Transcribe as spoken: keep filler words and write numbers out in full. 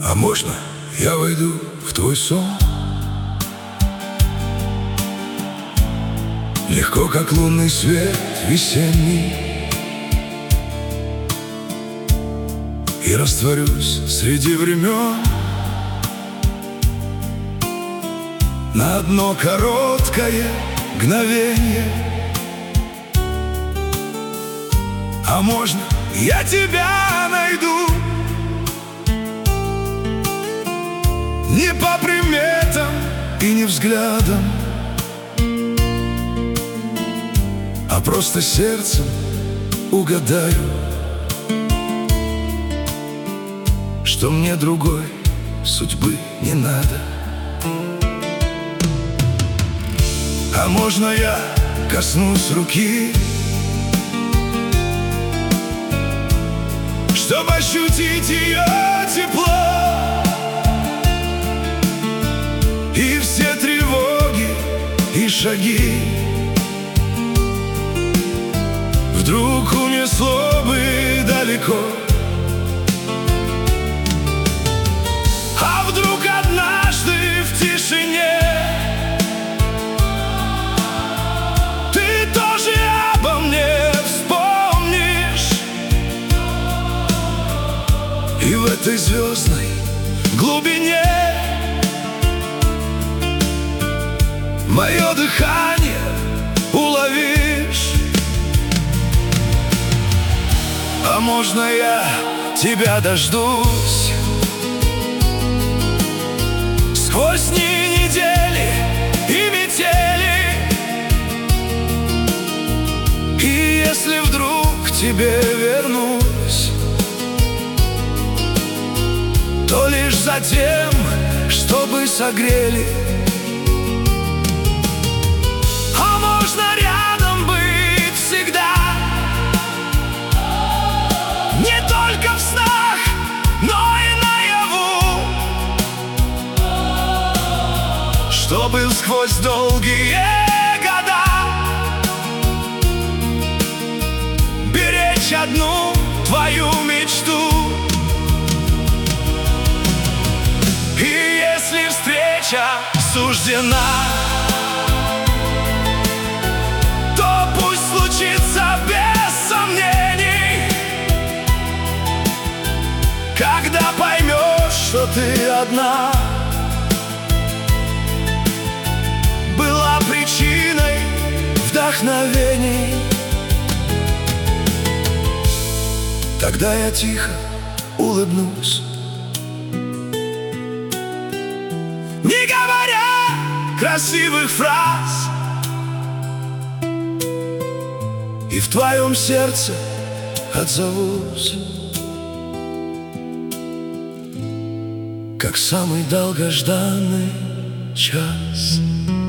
А можно я войду в твой сон? Легко, как лунный свет весенний, и растворюсь среди времен на одно короткое мгновенье. А можно я тебя найду не по приметам и не взглядам, а просто сердцем угадаю, что мне другой судьбы не надо. А можно я коснусь руки, чтоб ощутить ее тепло, и все тревоги и шаги вдруг унесло бы далеко. А вдруг однажды в тишине ты тоже обо мне вспомнишь, и в этой звездной глубине мое дыхание уловишь. А можно я тебя дождусь сквозь дни, недели и метели, и если вдруг к тебе вернусь, то лишь за тем, чтобы согрели. А можно рядом быть всегда, не только в снах, но и наяву, чтобы сквозь долгие года беречь одну твою мечту. И если встреча суждена, то пусть случится без сомнений, когда поймешь, что ты одна была причиной вдохновений. Тогда я тихо улыбнусь, не говоря красивых фраз, и в твоем сердце отзовусь, как самый долгожданный час.